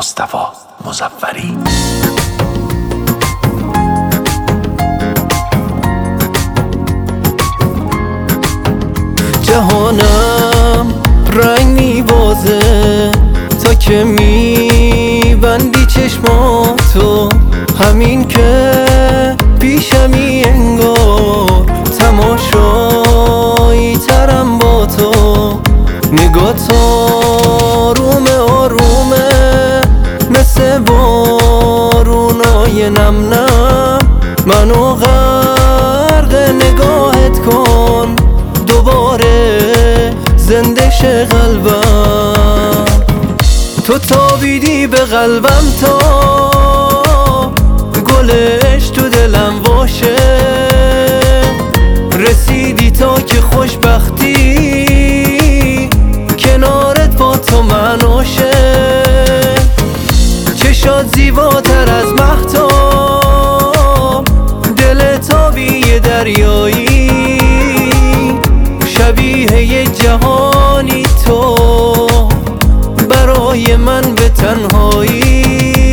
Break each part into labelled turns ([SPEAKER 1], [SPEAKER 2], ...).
[SPEAKER 1] مصطفی مظفری.
[SPEAKER 2] جهانم رنگ میبازه تا که میبندی چشماتو، همین که پیشمی انگار تماشایی ترم با تو. نگات آرومه آرومه مثل بارونای نم نم، منو غرق نگاهت کن دوباره زنده شه قلبم. تو تابیدی به قلبم تا گلش تو دلم باشه، رسیدی تا که خوشبختی کنارت با تو منوشه. چشات زیباتر از مهتاب، دل تابی دریایی، شبیه یه جهانی تو برای من به تنهایی.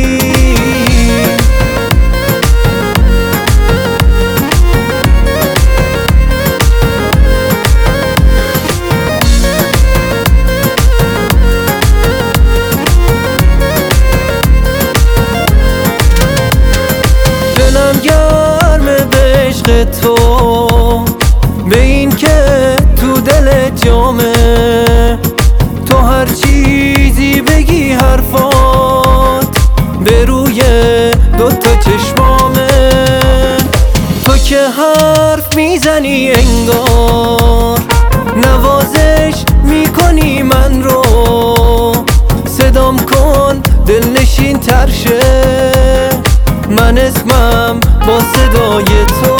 [SPEAKER 2] دلم گرمه به عشق تو، به این که تو دل جامه، تو هر چیزی بگی حرفات به روی دوتا چشمامه. تو که حرف میزنی انگار نوازش میکنی من رو، صدام کن دلنشین تر شه، من اسمم با صدای تو.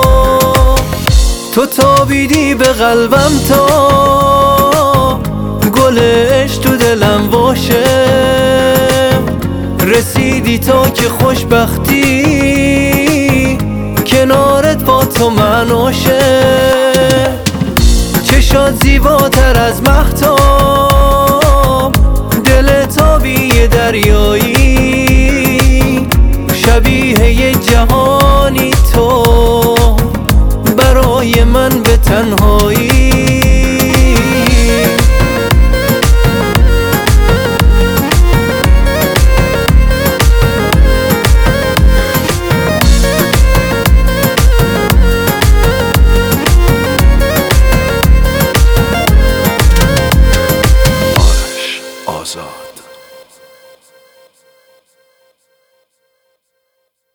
[SPEAKER 2] تو تابیدی به قلبم تا گلش تو دلم باشه، رسیدی تا که خوشبختی کنارت با تو منوشه. چشات زیباتر از مهتاب،